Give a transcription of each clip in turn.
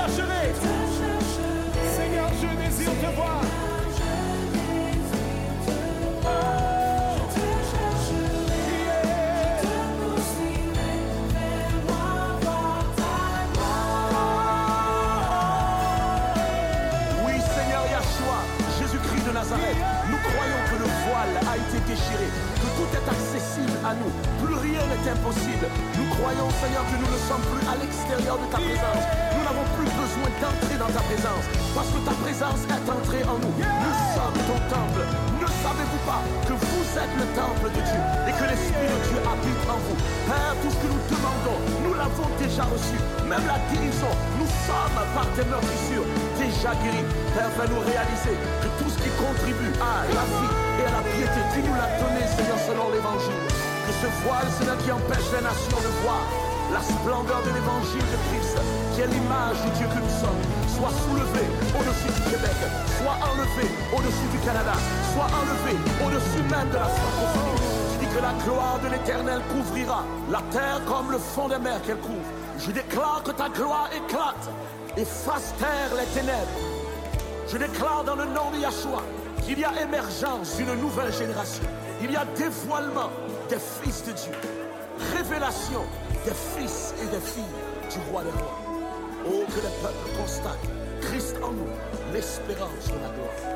chercherai. Seigneur, je désire te voir. Nous croyons que le voile a été déchiré, que tout est accessible à nous, plus rien n'est impossible. Nous croyons, Seigneur, que nous ne sommes plus à l'extérieur de ta présence. Nous n'avons plus besoin d'entrer dans ta présence, parce que ta présence est entrée en nous. Nous sommes ton temple. Ne savez-vous pas que vous êtes le temple de Dieu et que l'Esprit de Dieu habite en vous? Père, tout ce que nous demandons, nous l'avons déjà reçu. Même la guérison, nous sommes par tes meurtrissures déjà guéris. Père, fais-nous réaliser que tout ce qui contribue à la vie et à la piété, tu nous l'as donné, Seigneur, selon l'Évangile. Que ce voile, Seigneur, qui empêche les nations de voir la splendeur de l'Évangile de Christ, qui est l'image du Dieu que nous sommes, soit soulevé au-dessus du Québec, soit enlevé au-dessus du Canada, soit enlevé au-dessus même de la francophonie. Je dis que la gloire de l'Éternel couvrira la terre comme le fond des mers qu'elle couvre. Je déclare que ta gloire éclate et fasse taire les ténèbres. Je déclare dans le nom de Yahshua qu'il y a émergence d'une nouvelle génération. Il y a dévoilement des fils de Dieu, révélation des fils et des filles du roi des rois. Oh, que les peuples constatent Christ en nous, l'espérance de la gloire.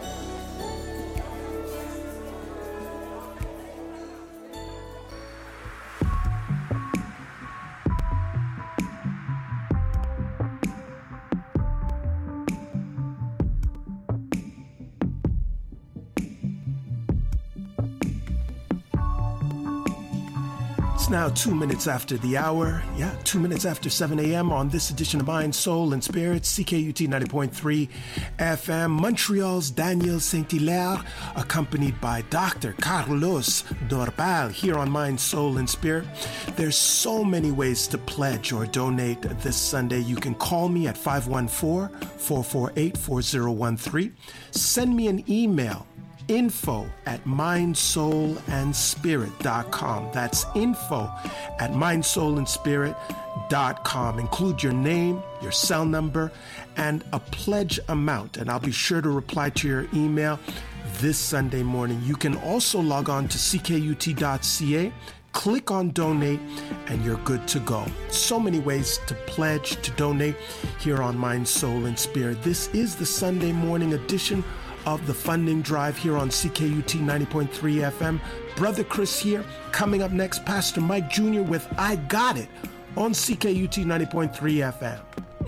It's now 2 minutes after the hour. 2 minutes after 7 a.m. on this edition of Mind, Soul, and Spirit, CKUT 90.3 FM. Montreal's Daniel Saint-Hilaire, accompanied by Dr. Carlos Dorbal here on Mind, Soul, and Spirit. There's so many ways to pledge or donate this Sunday. You can call me at 514-448-4013. Send me an email, info@mindsoulandspirit.com. That's info@mindsoulandspirit.com. Include your name, your cell number, and a pledge amount, and I'll be sure to reply to your email this Sunday morning. You can also log on to ckut.ca, click on donate, and you're good to go. So many ways to pledge, to donate here on Mind, Soul, and Spirit. This is the Sunday morning edition of the funding drive here on CKUT 90.3 FM. Brother Chris here. Coming up next, Pastor Mike Jr. with I Got It on CKUT 90.3 FM.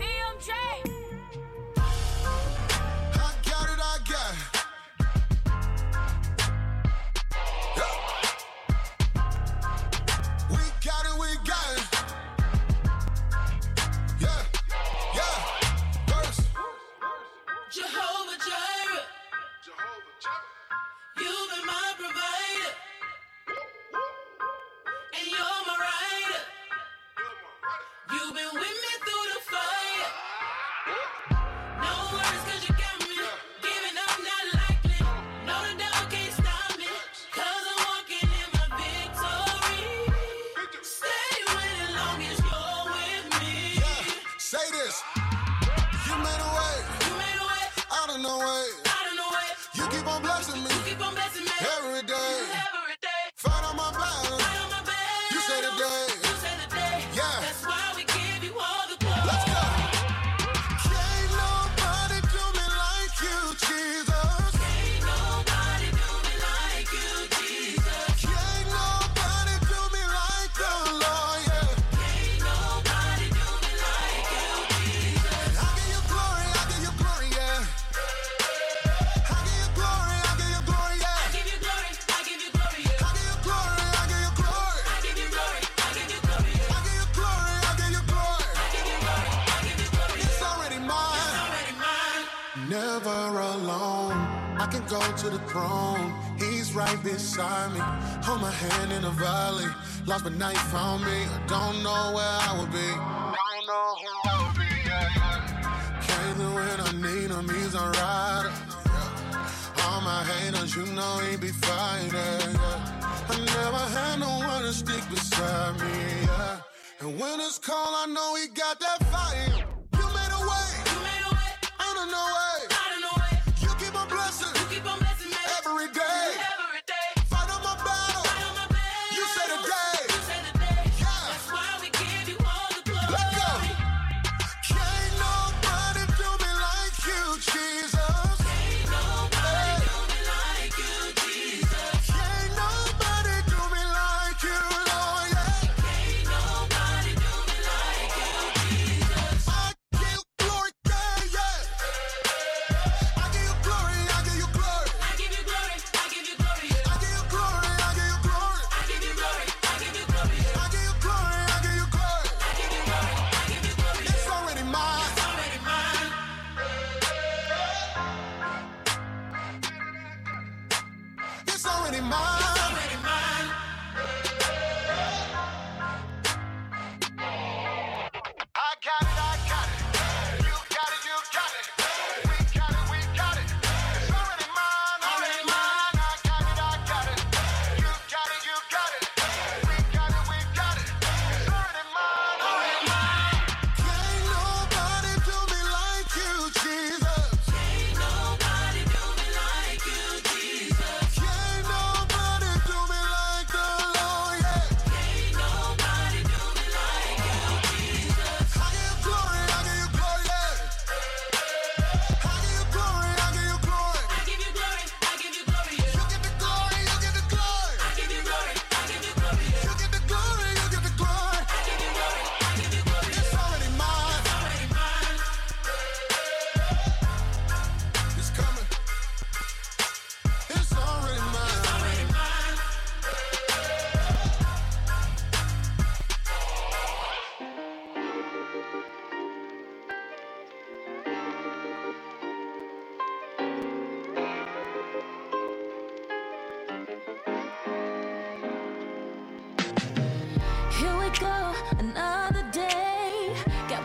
Lost but now you found me. I don't know where I would be. Don't know who I would be. Came through when I need him, he's a rider. All my haters, you know he be fighting. I never had no one to stick beside me. And when it's cold, I know he got that fire. You made a way.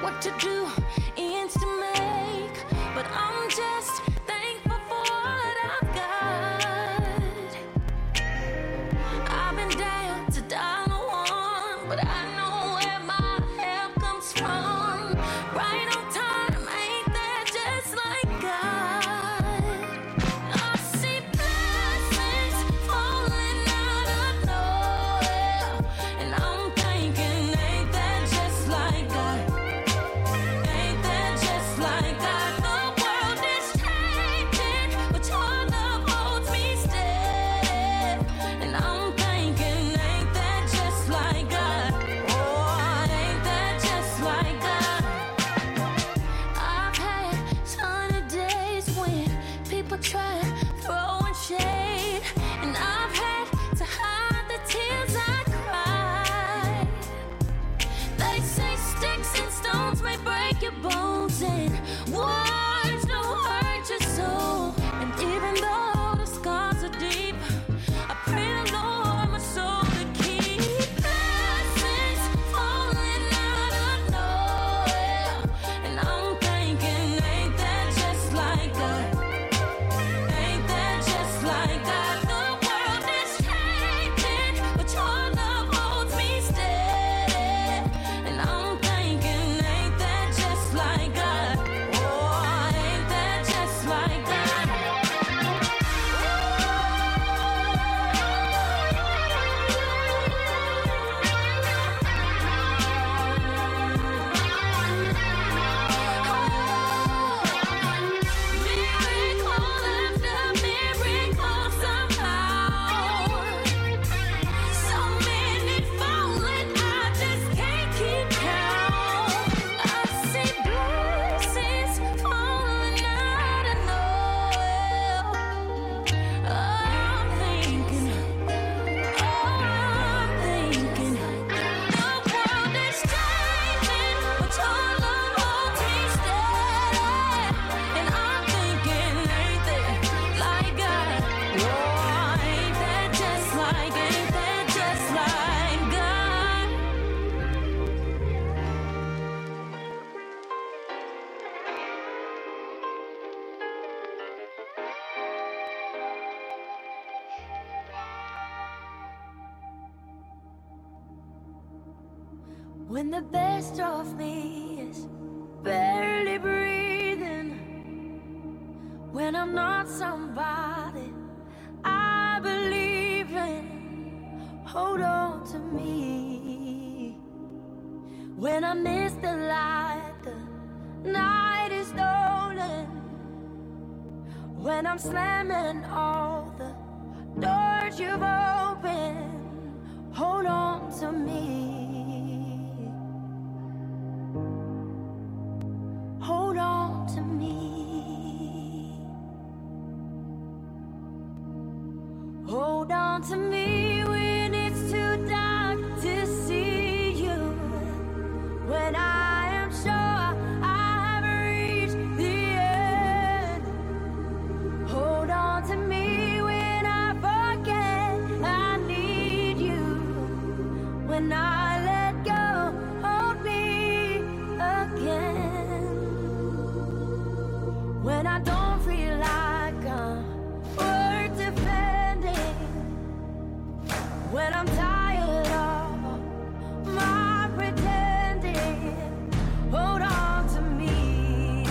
what to do, ends to make, but I'm just thankful for what I've got. I've been down to dollar one, but I know where my help comes from. Right on time, ain't that just like God? I see blessings falling out of nowhere, and I'm thinking, ain't that just like God? Ain't that just like God? The world is changing, but your love holds me steady, and I'm thinking, ain't that just like God? Oh, ain't that just like God? I've had sunny days when people try throwing shade, and I've had to hide the tears I cried. They say sticks and stones may break your bones, and words don't hurt your soul. And even though the scars are deep, I pray the Lord my soul to keep. Blessings falling out of nowhere, and I'm thinking, ain't that just like God? Ain't that just like God? The world is changing, but your love holds me steady, and I'm thinking, ain't that just like God? Oh, ain't that just like God? Miracle after miracle somehow. So many falling, I just can't keep count. I see blessings falling out of nowhere. I'm thinking, the world is changing, but your love holds me steady, and I'm thinking, ain't that like God? Oh, ain't that just like God? When the best of me is barely breathing, when I'm not somebody I believe in, hold on to me. When I miss the light, the night is stolen. When I'm slamming all the doors you've opened, hold on to me. Hold on to me. Hold on to me when it's too dark to see you. When I am sure I have reached the end. Hold on to me when I forget I need you. When I let go, hold me again. When I don't feel like I'm worth defending, when I'm tired of my pretending, hold on to me.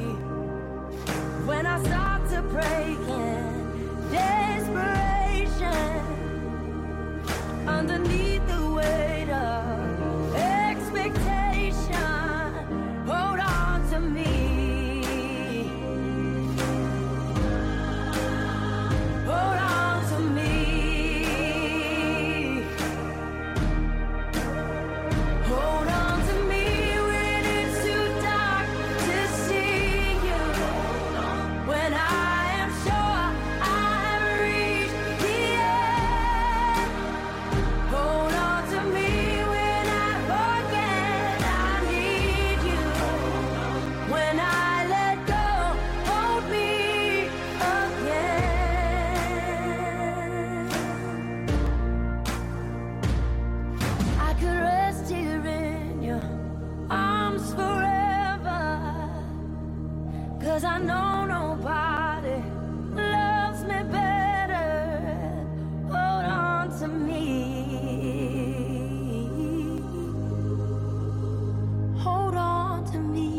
When I start to break in desperation, underneath the weight of expectation, hold on to me. Hold on to me. 'cause I know nobody loves me better. Hold on to me. Hold on to me.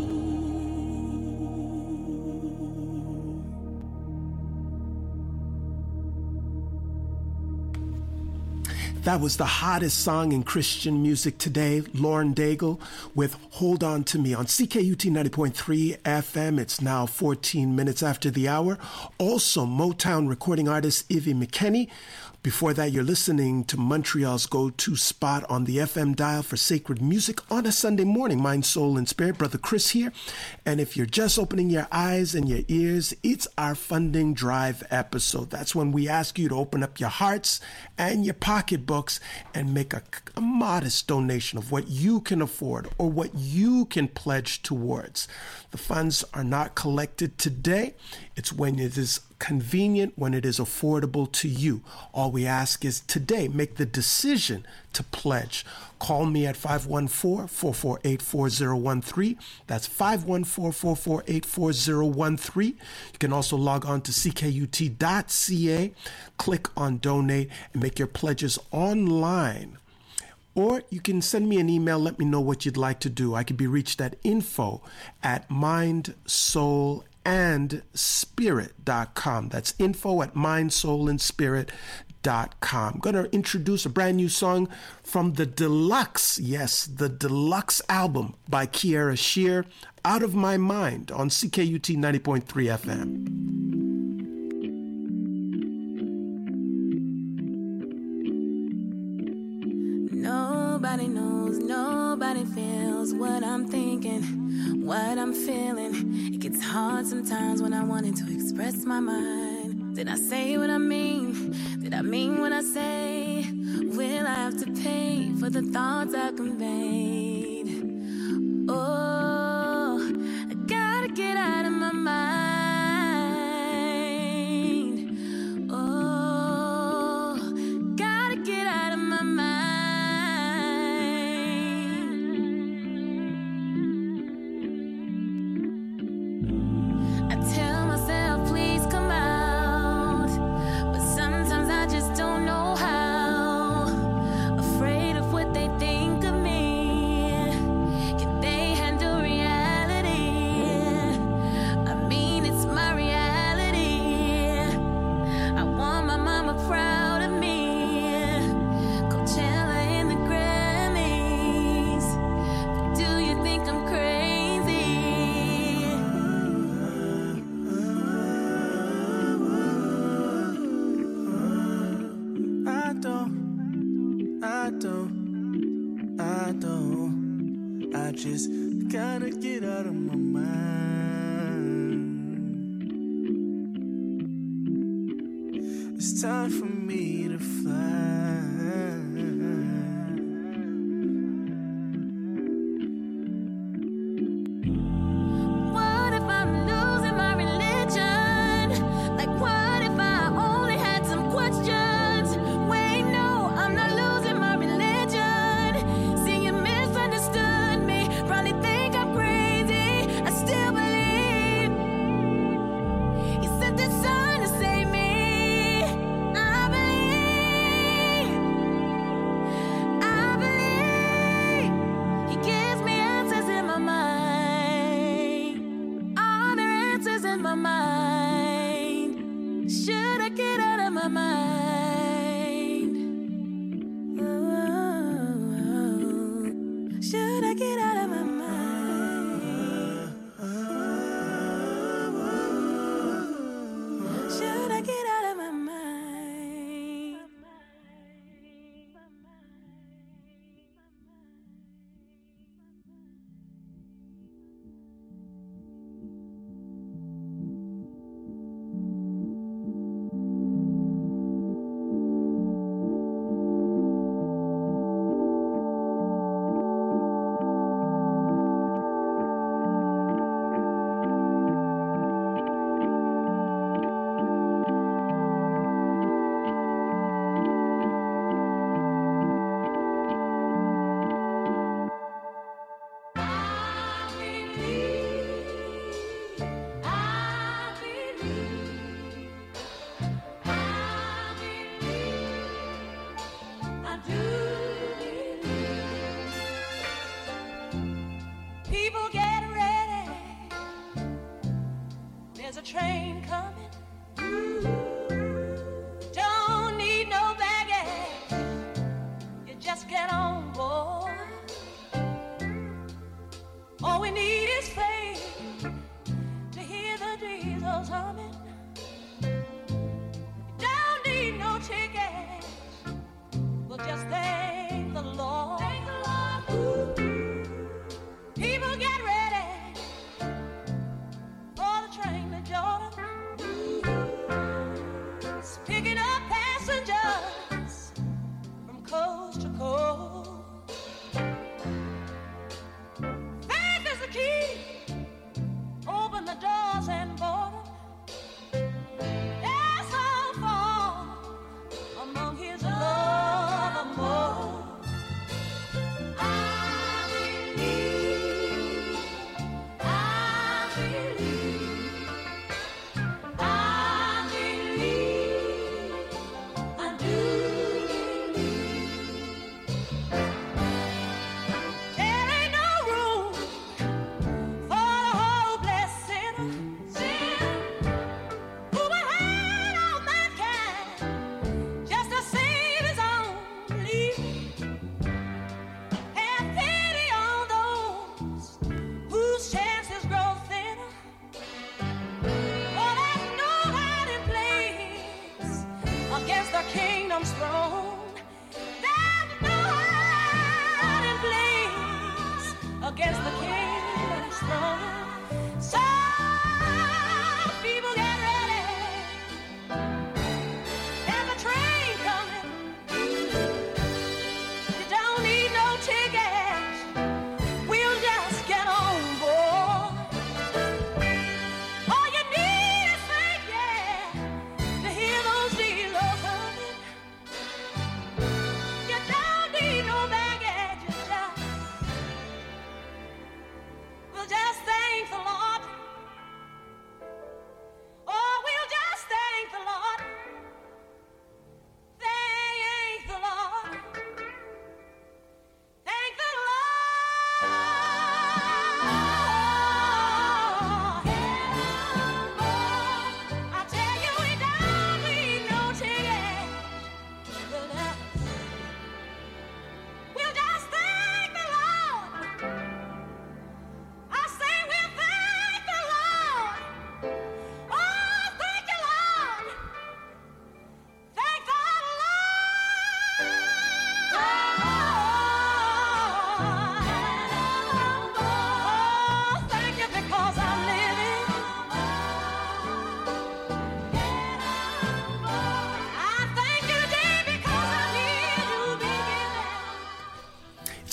That was the hottest song in Christian music today, Lauren Daigle with Hold On To Me on CKUT 90.3 FM. It's now 14 minutes after the hour. Also, Motown recording artist Ivy McKenney. Before that, you're listening to Montreal's go-to spot on the FM dial for sacred music on a Sunday morning. Mind, Soul, and Spirit. Brother Chris here. And if you're just opening your eyes and your ears, it's our funding drive episode. That's when we ask you to open up your hearts and your pocketbooks and make a modest donation of what you can afford or what you can pledge towards. The funds are not collected today. It's when it is convenient, when it is affordable to you. All we ask is today, make the decision to pledge. Call me at 514-448-4013. That's 514-448-4013. You can also log on to ckut.ca, click on donate, and make your pledges online. Or you can send me an email, let me know what you'd like to do. I can be reached at info@mindsoulandspirit.com. That's info@mindsoulandspirit.com. I'm going to introduce a brand new song from the deluxe, yes, the deluxe album by Kiara Shear, Out of My Mind on CKUT 90.3 FM. Nobody knows, nobody feels what I'm thinking, what I'm feeling. It gets hard sometimes when I wanted to express my mind. Did I say what I mean? Did I mean what I say? Will I have to pay for the thoughts I conveyed? Oh, I gotta get out of my mind. Oh, gotta get out of my mind. I just gotta get out of my mind. It's time for me to fly. What if I'm losing my religion? Like what if I only had some questions? Wait, no, I'm not losing my religion. See, you misunderstood me. Probably think I'm crazy. I still believe He sent His Son to save me. I believe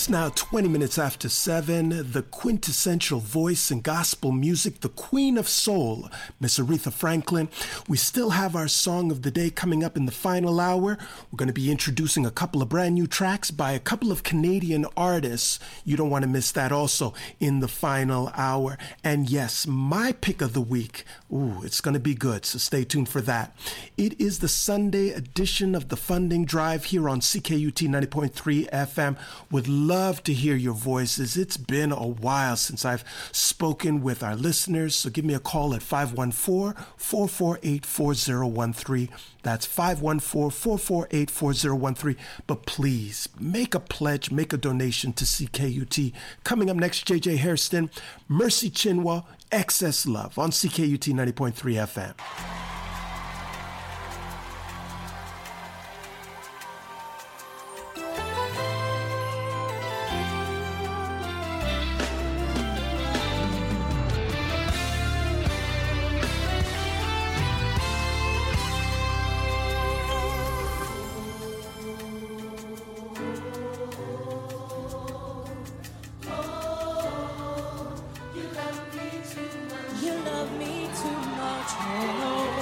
It's now 20 minutes after 7. The quintessential voice in gospel music, the Queen of Soul, Miss Aretha Franklin. We still have our song of the day coming up in the final hour. We're going to be introducing a couple of brand new tracks by a couple of Canadian artists. You don't want to miss that also in the final hour. And yes, my pick of the week. Ooh, it's going to be good, so stay tuned for that. It is the Sunday edition of the Funding Drive here on CKUT 90.3 FM. Would love to hear your voices. It's been a while since I've spoken with our listeners, so give me a call at 514-448-4013. That's 514-448-4013. But please, make a pledge, make a donation to CKUT. Coming up next, JJ Hairston, Mercy Chinwa, Excess Love on CKUT 90.3 FM. You love me too much. Oh.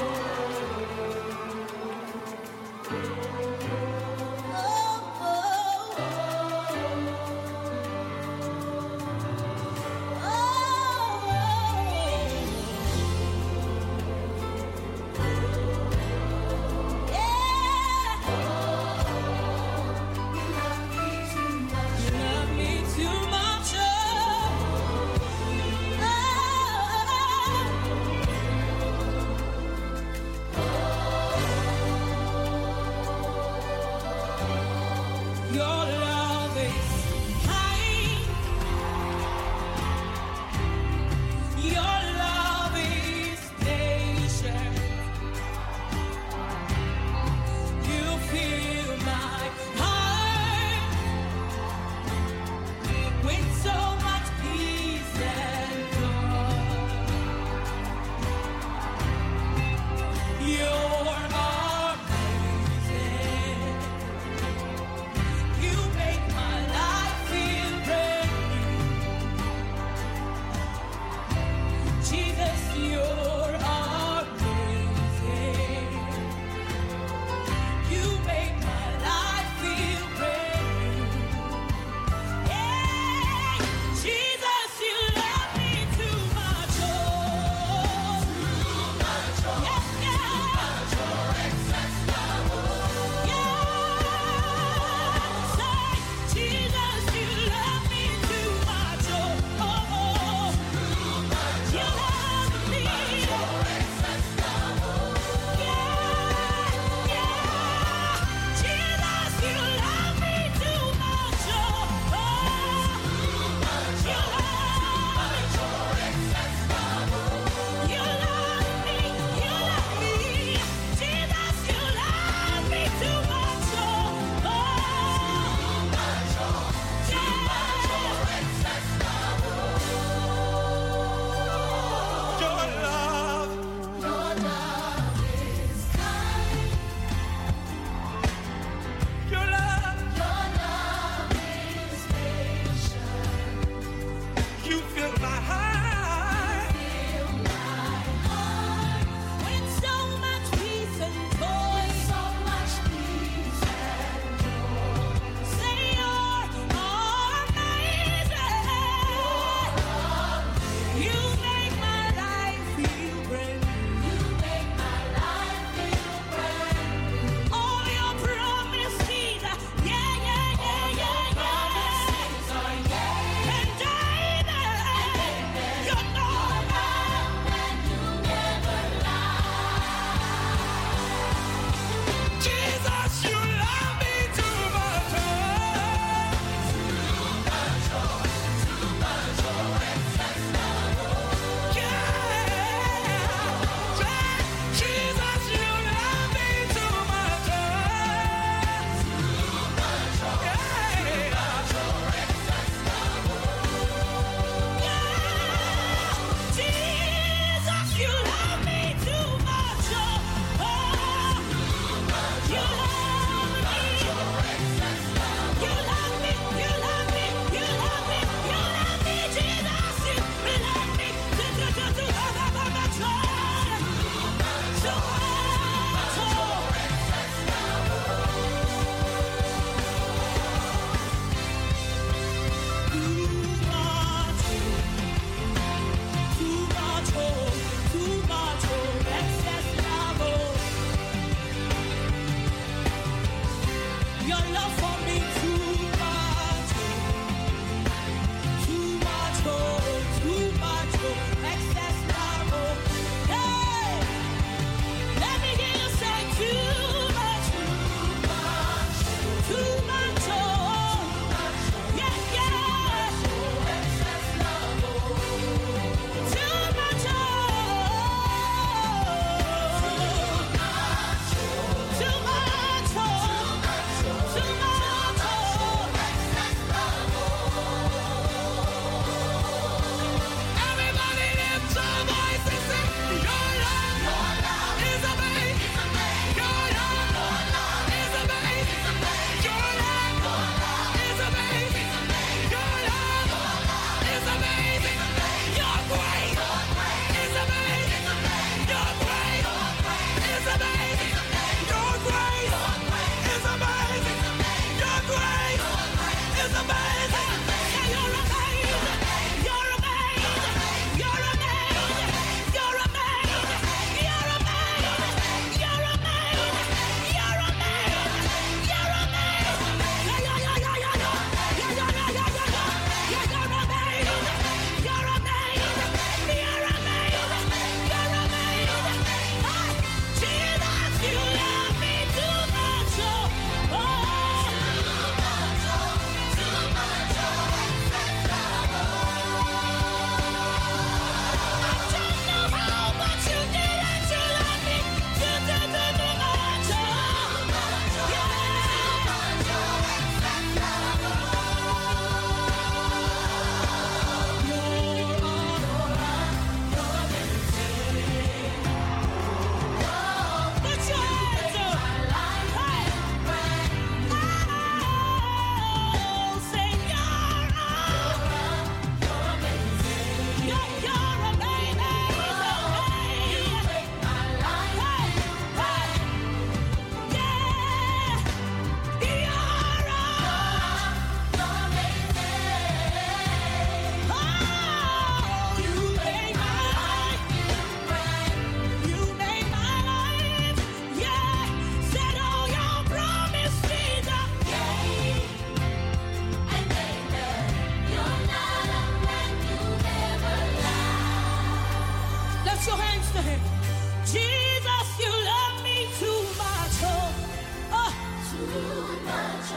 your hands to him. Jesus, you love me too much. Oh, too much,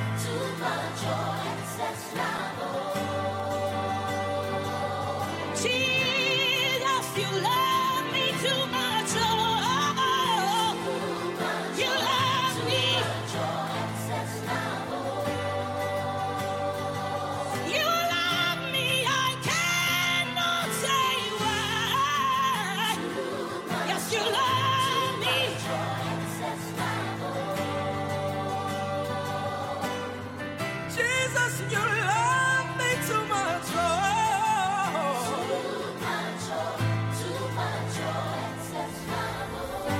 excess love. Jesus, you love me too much. You love me. Excess love. You love me. I cannot say why. Yes, you love me. Jesus, you love me too much. Too much, excess love.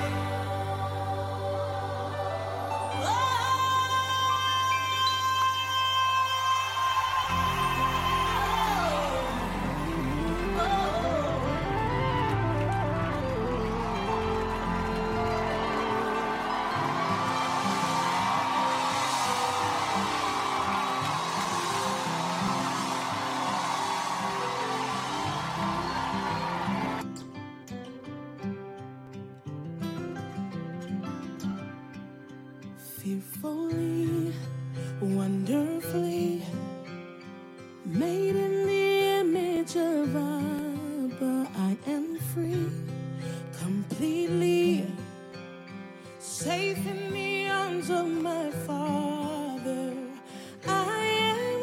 Fearfully, wonderfully, made in the image of Abba, I am free, completely safe in the arms of my Father. I am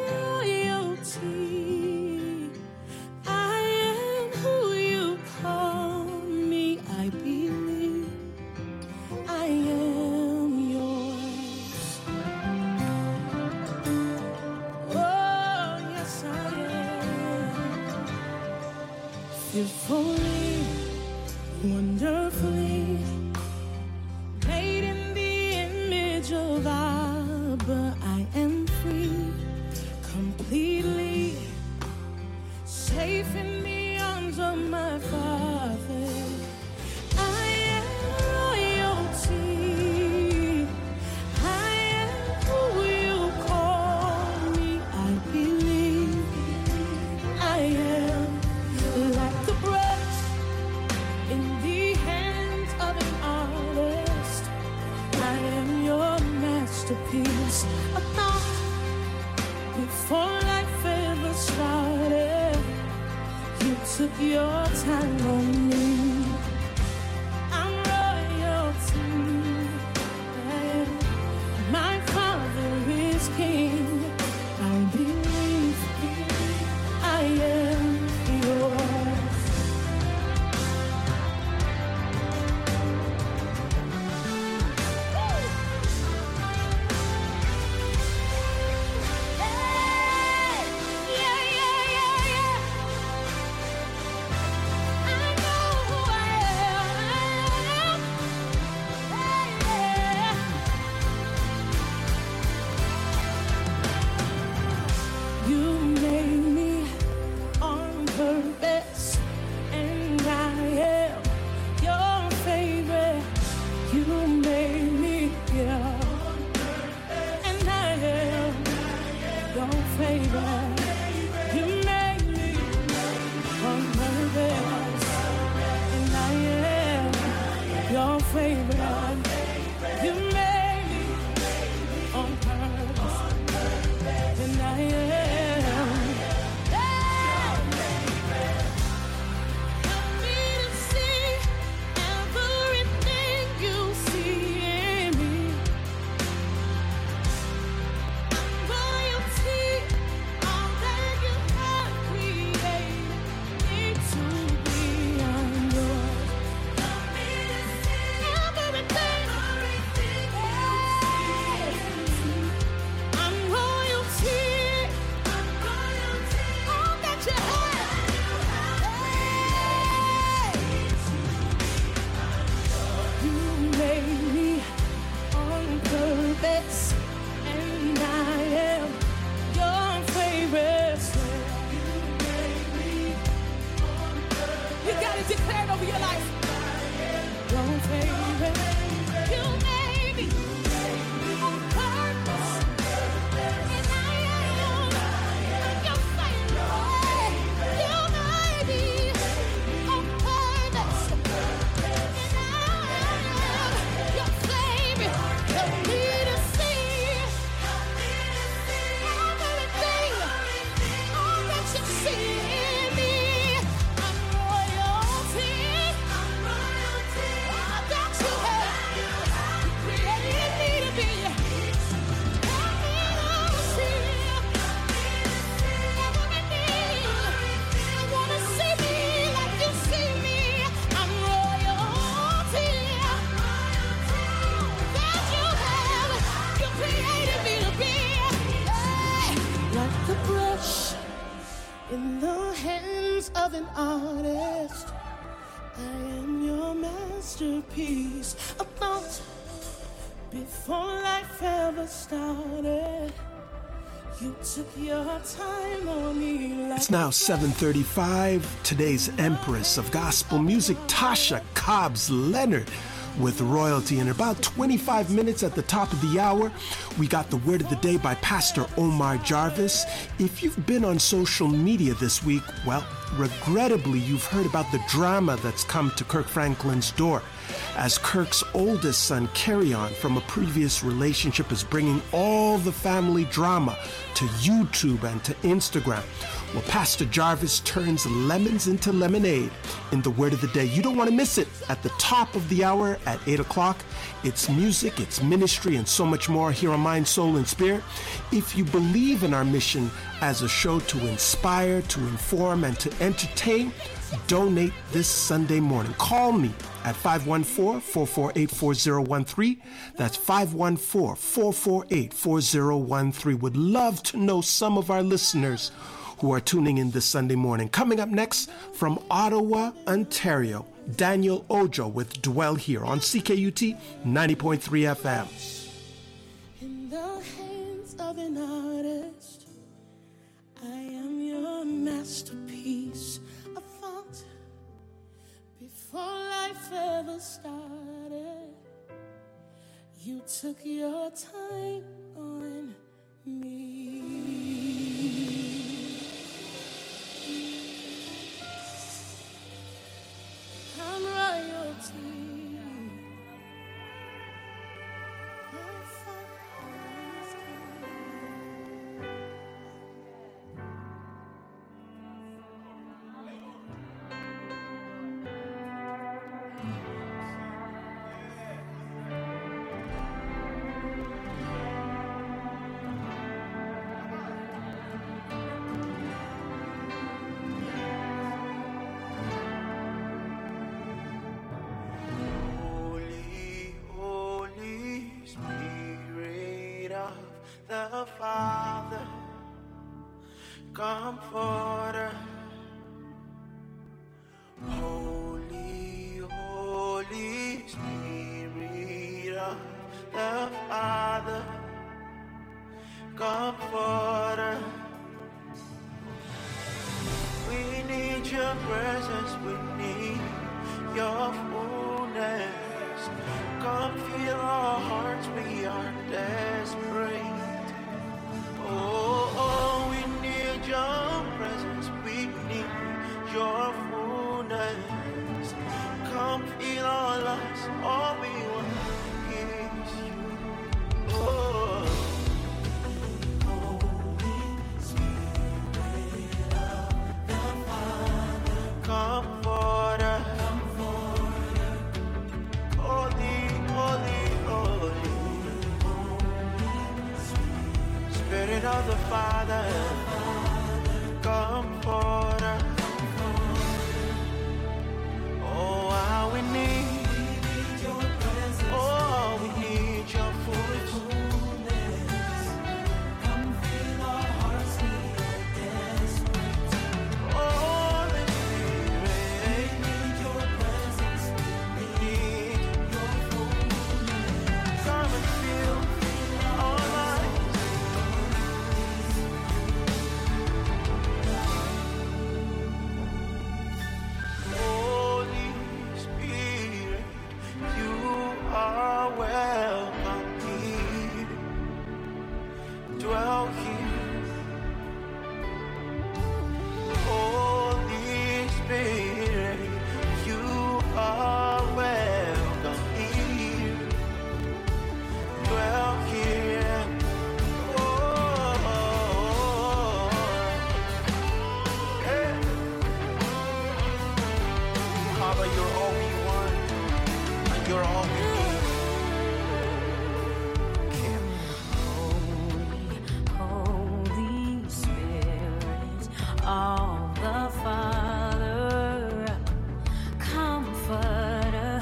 royalty. I am who you call me. I believe I am yours. Oh, yes, I am. Fearfully, wonderfully, made in the image of Abba, I am free, completely safe in the arms of my Father. I am royalty. I am who you call me. I believe I am like the brush in the hands of an artist. I am your masterpiece. A thought before life ever started. You took your time on me. I'm royalty. My Father is King. I believe I am yours. You made me on purpose, and I am your favorite. You made me, and I am your favorite. You made me on purpose, and I am your favorite. You made me on purpose, and I am. Help me to see everything you see in me. I'm royalty, all that you have created me to be. I'm yours. Help me to see everything you see. I'm royalty. All that you have. You made me on purpose, and I am your favorite. You gotta declare it over your life. Your favorite. You made me on purpose, and I am your favorite. You made me on purpose. masterpiece. A thought before life ever started. You took your time on me. It's now 7:35. Today's Empress of Gospel Music, Tasha Cobbs Leonard, with royalty. In about 25 minutes at the top of the hour, we got the Word of the Day by Pastor Omar Jarvis. If you've been on social media this week, well, regrettably, you've heard about the drama that's come to Kirk Franklin's door, as Kirk's oldest son, Kerryon, from a previous relationship, is bringing all the family drama to YouTube and to Instagram. Well, Pastor Jarvis turns lemons into lemonade in the Word of the Day. You don't want to miss it. At the top of the hour at 8 o'clock, it's music, it's ministry, and so much more here on Mind, Soul, and Spirit. If you believe in our mission as a show to inspire, to inform, and to entertain, donate this Sunday morning. Call me at 514-448-4013. That's 514-448-4013. Would love to know some of our listeners who are tuning in this Sunday morning. Coming up next from Ottawa, Ontario, Daniel Ojo with Dwell Here on CKUT 90.3 FM. In the hands of an artist, I am your masterpiece. A thought before life ever started. You took your time on me. I'm royalty. The Father, Comforter, Holy, Holy Spirit of the Father, Comforter. We need your presence, we need your fullness. Come fill our hearts, we are desperate. Oh, we need your presence, we need your fullness. Come fill our lives, all we want is you. Oh, Holy Spirit of the Father, Comforter, Holy, Holy, Holy. Spirit of the Father, Comforter. Oh, how we need your presence. Oh, we need your fullness. Come fill our hearts, we are desperate. Oh, the Spirit, we need your presence. We need your fullness. Come and fill our lives. Holy Spirit, you are welcome here. Dwell here. Holy Spirit, you are welcome here. Dwell here. Oh, yeah. Father, you're all we want, and you're all we need. Holy Spirit of the Father, Comforter.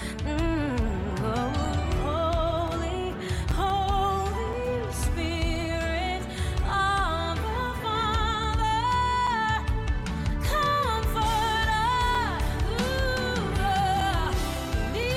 Holy, Holy Spirit of the Father, Comforter. We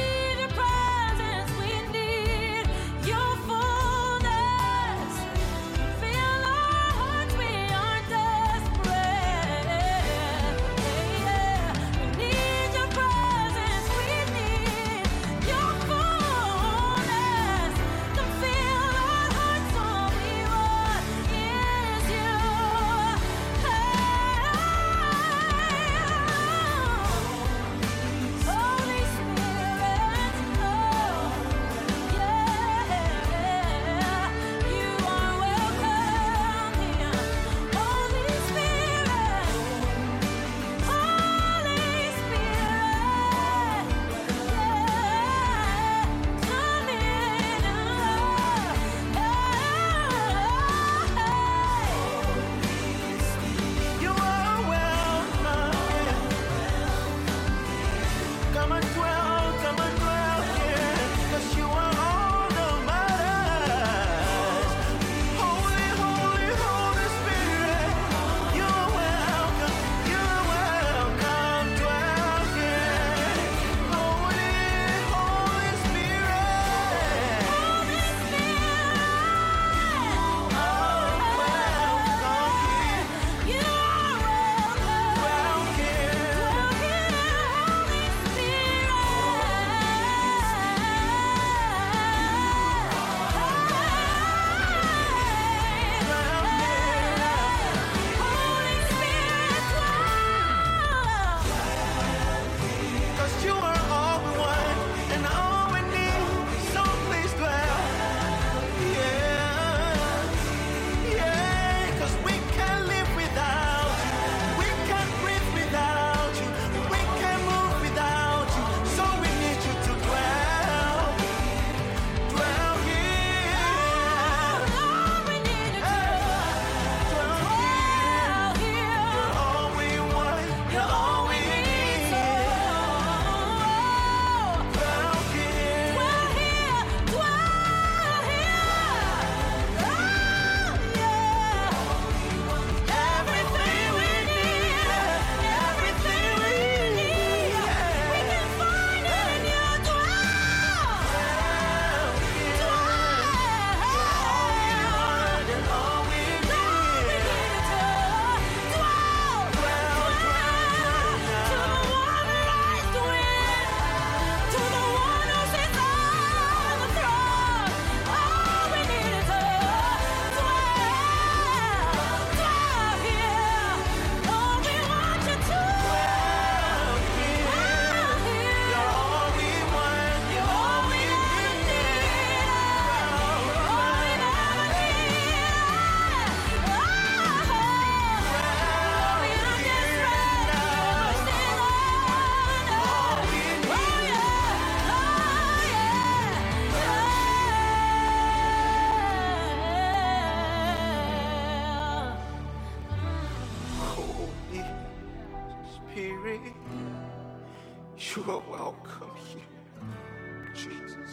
You are welcome here, Jesus.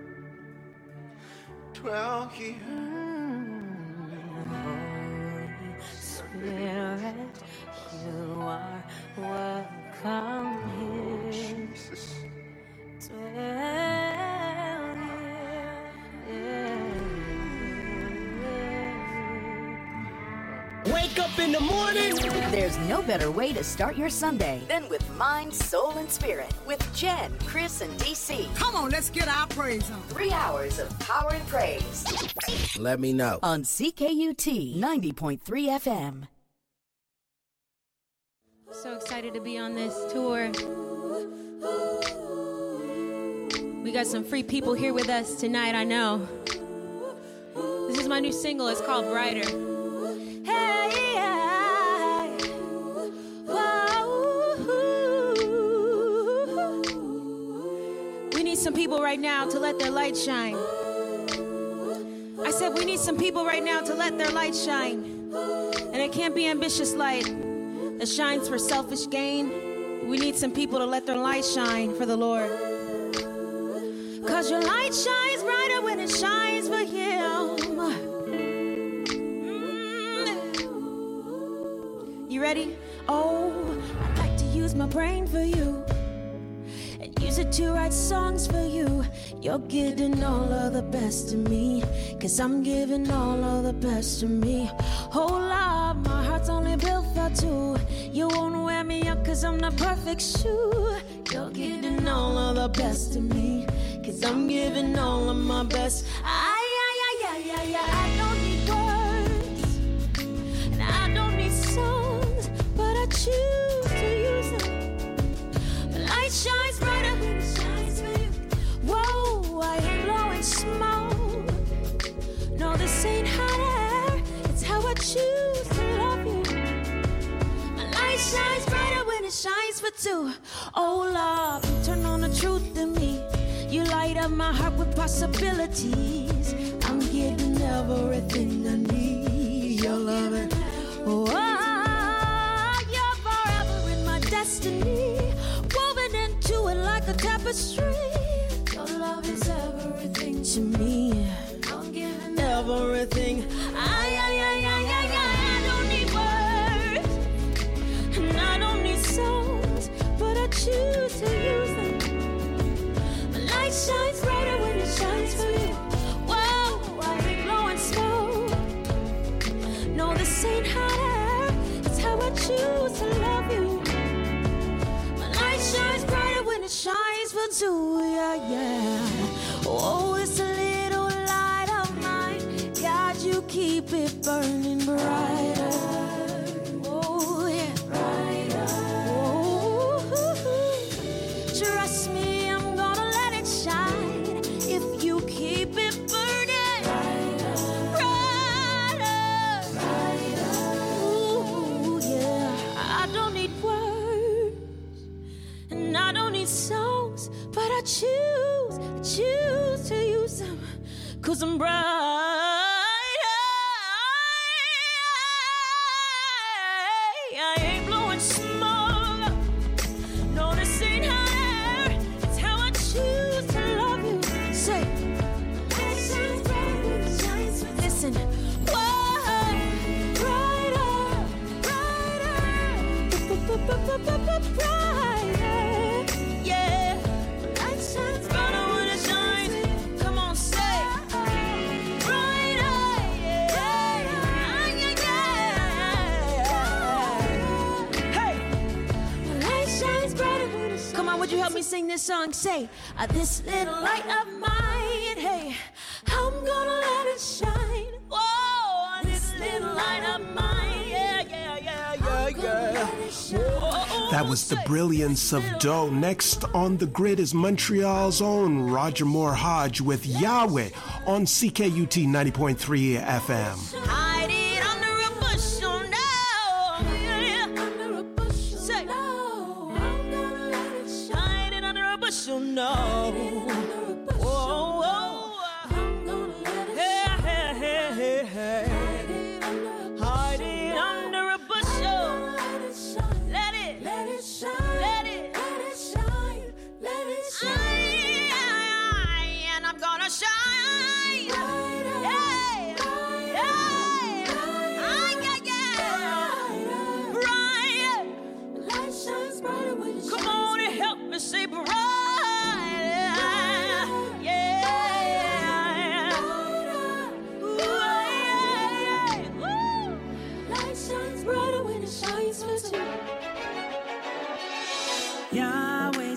Dwell here. Spirit, you are welcome here. Jesus. Dwell here. Wake up in the morning. There's no better way to start your Sunday than with Mind, Soul, and Spirit with Jen, Chris, and DC. Come on, let's get our praise on. 3 hours of power and praise Let me know. on CKUT 90.3 FM. So excited to be on this tour. We got some free people here with us tonight, I know. This is my new single. It's called Brighter. Hey, we need some people right now to let their light shine. I said we need some people right now to let their light shine. And it can't be ambitious light that shines for selfish gain. We need some people to let their light shine for the Lord. Cause your light shines brighter when it shines for Him. You ready? Oh, I'd like to use my brain for you and use it to write songs for you. You're getting all of the best of me, cause I'm giving all of the best of me. Oh Lord, my heart's only built for two. You won't wear me out cause I'm not perfect shoe. You're getting all of the best of me, cause I'm giving all of my best. I don't need words, and I don't need songs, but I choose to use them. The light shines brighter when it shines for you. Whoa, I ain't blowing smoke. No, this ain't hot air, it's how I choose to love you. My light shines brighter when it shines for two. Oh Lord, you turn on the truth in me. You light up my heart with possibilities. I'm getting everything I need. Your loving, oh, you're forever in my destiny, woven into it like a tapestry. Your love is everything to me. I'm giving everything. I don't need words, and I don't need songs, but I choose to use them. Light shines brighter when it shines for you. Whoa, I ain't blowing smoke. No, this ain't hot air, it's how I choose to love you. My light shines brighter when it shines for two. Yeah. Oh, it's a little light of mine. God, you keep it burning brighter. Oh, yeah. Brighter. Oh, trust me. If you keep it burning brighter, ooh, yeah. I don't need words, and I don't need songs, but I choose to use them, cause I'm bright. I ain't blowing smoke. No, this ain't hot air, it's how I choose to love you. Say, light shines brighter when it shines for you. Listen, whoa, brighter, brighter, yeah. Light shines brighter when it shines. Come on, say, brighter, yeah. Hey, light shines brighter when it shines. Come on, would you help me sing this song? Say, this little light of mine, hey, I'm gonna let it shine. Whoa, this little light of mine, yeah. Whoa, That was the brilliance of Doe. Next on the grid is Montreal's own Roger Moore Hodge with Yahweh on CKUT 90.3 FM. hide it under a bushel now. Yeah. Under a bushel. Say, I'm gonna let it shine. Hide it under a bushel, no. Whoa. I'm gonna let it shine. Hey. Hide it under a bushel. Let it shine. Let it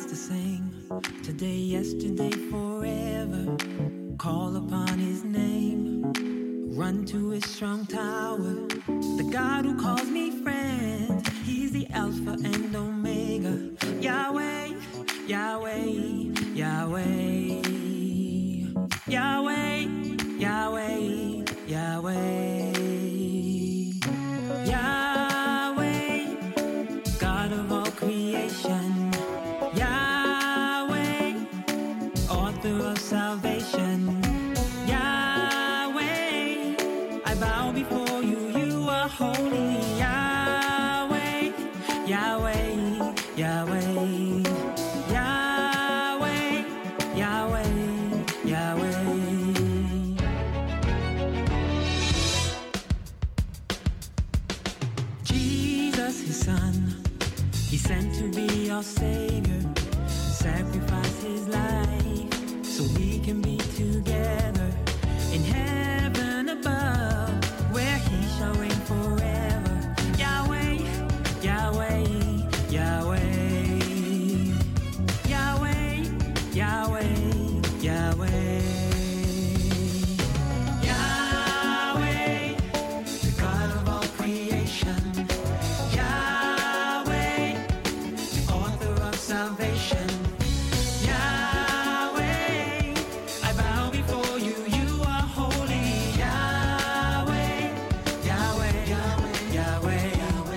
the same. Today, yesterday, forever. Call upon his name. Run to his strong tower. The God who calls me friend. He's the Alpha and Omega. Yahweh, Yahweh, Yahweh. Yahweh, Yahweh, Yahweh. Yahweh, God of all creation. Yahweh, author of salvation. Yahweh, I bow before you, you are holy. Yahweh, Yahweh, Yahweh. Yahweh, Yahweh, Yahweh. Jesus, his son, he sent to be our savior, sacrifice his life so we can be together in heaven above, where he shall reign forever. Yahweh, Yahweh, Yahweh. Yahweh, Yahweh, Yahweh. Yahweh, the God of all creation. Yahweh, the author of salvation. Yahweh, I bow before you, you are holy. Yahweh, Yahweh, Yahweh, Yahweh,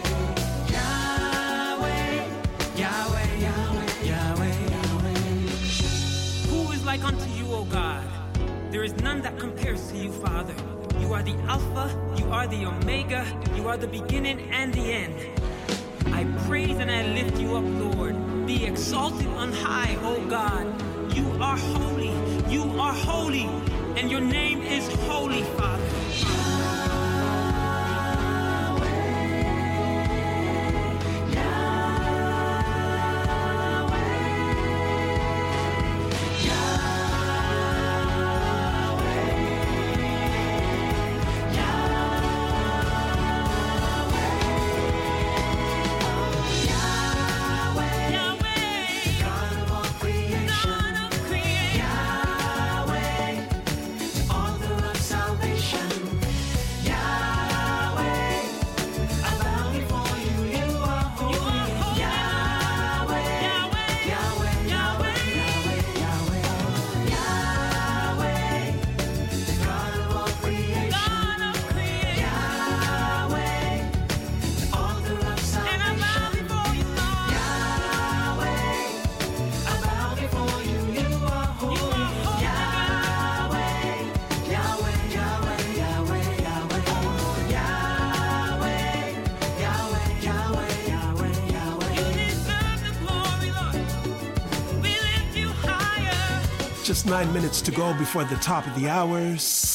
Yahweh, Yahweh, Yahweh, Yahweh. Who is like unto you, O God? There is none that compares to you, Father. You are the Alpha, you are the Omega, you are the beginning and the end. I praise and I lift you up, Lord. Be exalted on high, O God. You are holy, and your name is holy, Father. Just 9 minutes to go before the top of the hour.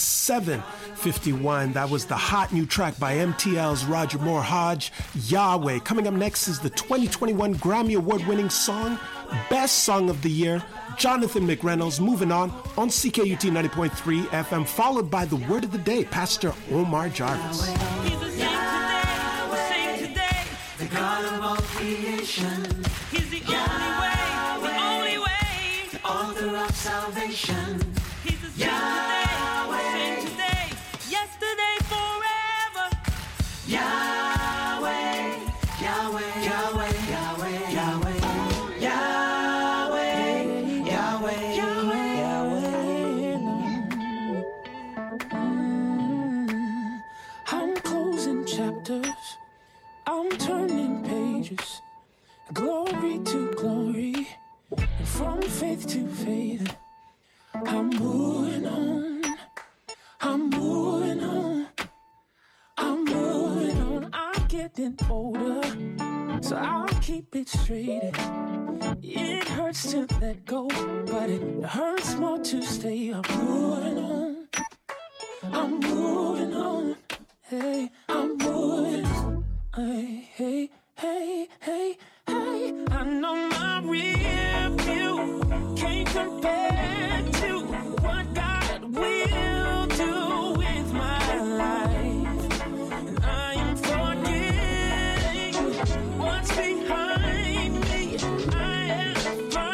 7:51. That was the hot new track by MTL's Roger Moore Hodge, Yahweh. Coming up next is the 2021 Grammy Award-winning song, Best Song of the Year, Jonathan McReynolds. Moving on CKUT 90.3 FM, followed by the Word of the Day, Pastor Omar Jarvis. He's the same today, the God of all creation. He's the only way, the author of salvation. He's the same today, yesterday, forever. Yahweh, Yahweh, Yahweh, Yahweh, Yahweh, Yahweh, Yahweh, Yahweh, Yahweh. I'm closing chapters, I'm turning pages, glory to glory, and from faith to faith. I'm moving on, I'm moving on, I'm moving on. I'm getting older, so I'll keep it straight. It hurts to let go, but it hurts more to stay. I'm moving on, I'm moving on. Hey, I'm moving on. Hey, hey, hey, hey, hey. I know my real view can't compare to what God will do with my life. And I am forgetting what's behind me. I am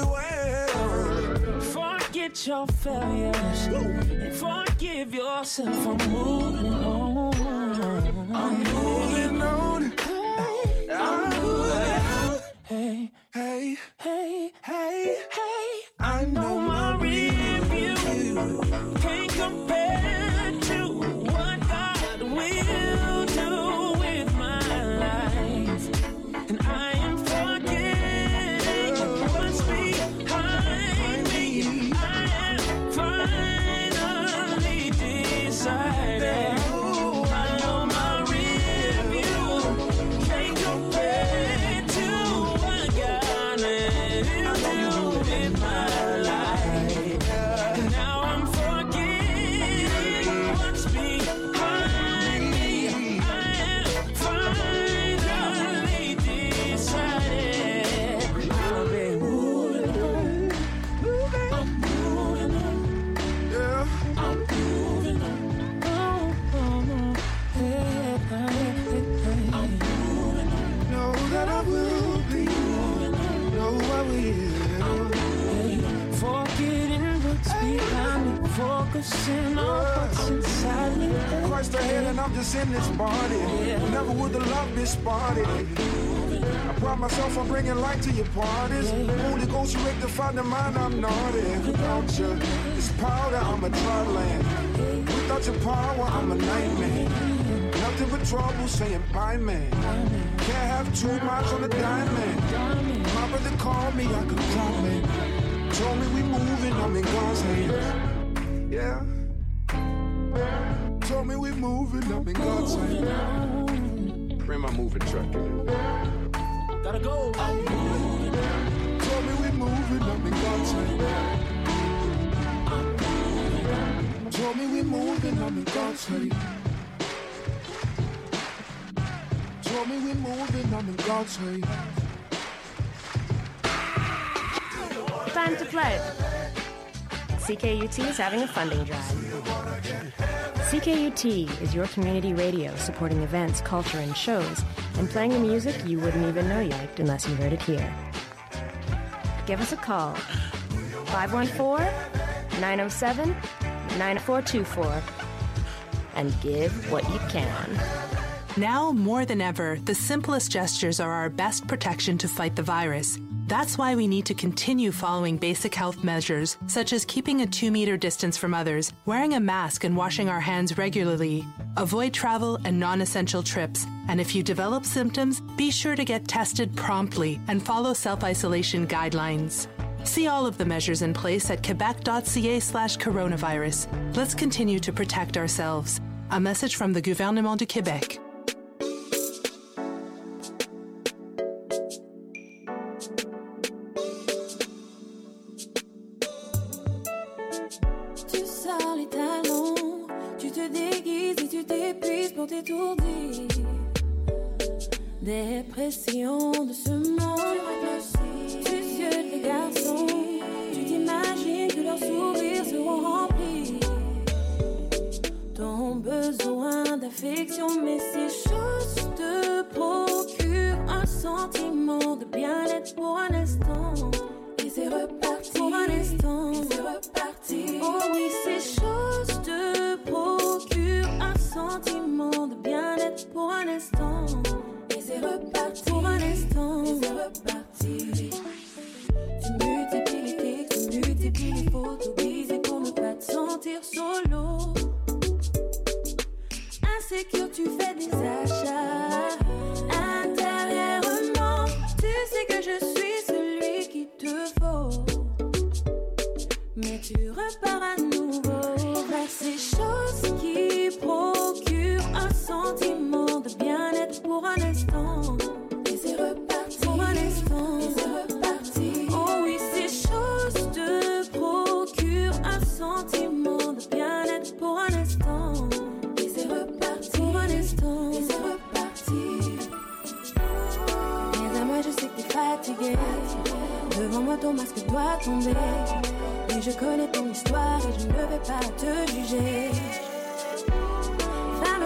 well. Forget your failures and forgive yourself. I'm moving on. I'm moving on. I'm moving on. Hey, hey, hey, hey, hey. I know my review can't compare to what God will do with my life. And I am forgetting what's behind me. I am finally decided. I know my review can't compare to what God will do with my life. And now I'm forgetting what's behind me. I am finally decided. I'll be moving on. I'm moving on. Yeah. I'm moving on. Oh, hey, hey, hey. I'm moving on. Know that I will be. Know I will. Forgetting what's behind me, focusing on what's inside me. Christ ahead and I'm just in this party. Never would have loved this party. I pride myself on bringing light to your parties. Holy Ghost, you rectify the mind, I'm naughty. Without you, it's powder, I'm a dry land. Without your power, I'm a nightmare. Nothing but trouble saying bye, man. Can't have two minds on a diamond. My brother called me, I could call me. Told me we moving, I'm in God's hand. Yeah. Told me we moving, I'm in God's hand. Bring my moving truck in. Gotta go. Told me we moving, I'm in God's hand. Told me we moving, I'm in God's hand. Told me we moving, I'm in God's hand. Time to pledge. CKUT is having a funding drive. CKUT is your community radio supporting events, culture, and shows, and playing the music you wouldn't even know you liked unless you heard it here. Give us a call. 514-907-9424 and give what you can. Now more than ever, the simplest gestures are our best protection to fight the virus. That's why we need to continue following basic health measures, such as keeping a 2-meter distance from others, wearing a mask and washing our hands regularly. Avoid travel and non-essential trips. And if you develop symptoms, be sure to get tested promptly and follow self-isolation guidelines. See all of the measures in place at quebec.ca/coronavirus. Let's continue to protect ourselves. A message from the Gouvernement du Québec. Tu sors les talons, tu te déguises et tu t'épuises pour t'étourdir. Des pressions de ce monde, tu ziotes les garçons, tu t'imagines que leurs sourires seront remplis. Ton besoin d'affection, mais ces choses te procurent un sentiment de bien-être pour un instant. Et c'est reparti pour un instant. Et c'est reparti. Oh oui, ces choses te procurent un sentiment de bien-être pour un instant. Et c'est reparti pour un instant. Et c'est reparti. Tu multiplies les textes, tu multiplies les photos brisées pour ne pas te sentir solo. Insécure, tu fais des achats. Intérieurement, tu sais que je suis celui qu'il te faut. Mais tu repars à nouveau vers ces choses qui procurent un sentiment de bien-être pour un instant. Et c'est reparti pour un instant. Et c'est reparti. Oh oui, ces choses te procurent un sentiment de bien-être pour un instant. Et c'est reparti pour un instant. Et c'est reparti. Mais à moi, je sais que t'es fatigué. Devant moi, ton masque doit tomber. Et je connais ton histoire et je ne vais pas te juger. Femme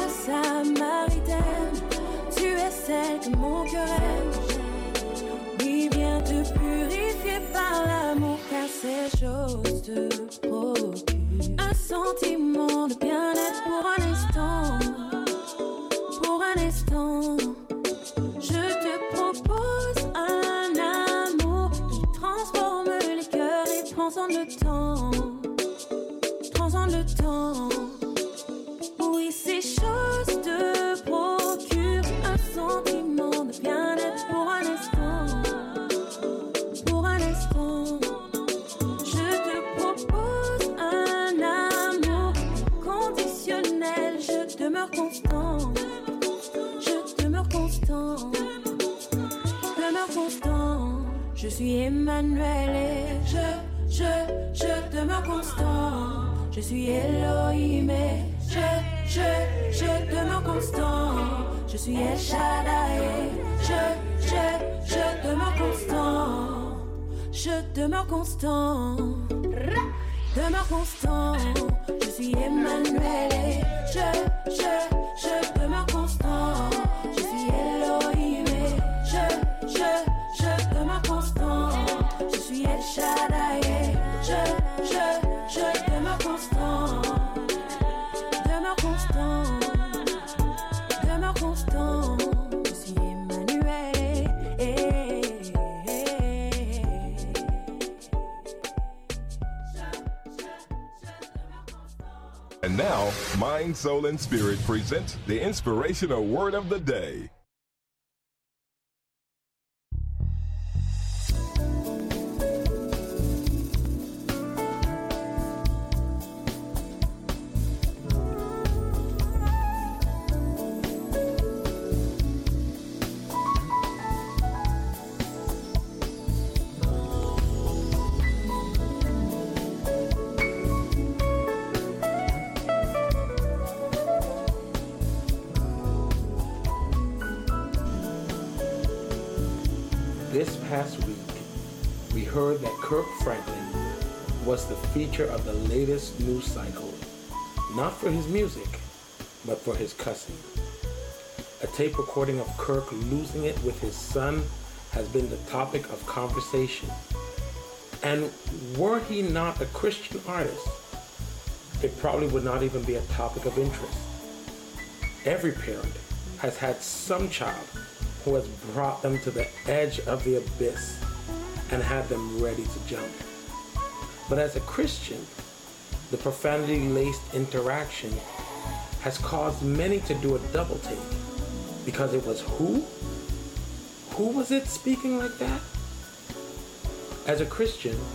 samaritaine, tu es celle que mon cœur aime. Oui, viens te purifier par l'amour, car ces choses te procurent un sentiment de bien-être pour un instant. Pour un instant, je te propose un amour qui transforme les cœurs et transcende le temps. Transcende le temps. Oui, ces choses te procurent un sentiment de bien-être pour un instant. Pour un instant, je te propose un amour conditionnel. Je demeure constant. Je demeure constant. Demeure constant. Je suis Emmanuel et je demeure constant. Je suis Elohim et je demeure constant. Je suis El Shaddai et je demeure constant. Je demeure constant. Demeure constant. Je suis Emmanuel et je demeure constant. Je suis Elohim et je demeure constant. Je suis El Shaddai et je demeure constant. Demeure constant. Demeure constant. Je suis Emmanuel And now, Mind, Soul, and Spirit presents the inspirational word of the day. This past week, we heard that Kirk Franklin was the feature of the latest news cycle, not for his music, but for his cussing. A tape recording of Kirk losing it with his son has been the topic of conversation. And were he not a Christian artist, it probably would not even be a topic of interest. Every parent has had some child who has brought them to the edge of the abyss and had them ready to jump. But as a Christian, the profanity-laced interaction has caused many to do a double take, because it was who? Who was it speaking like that? As a Christian,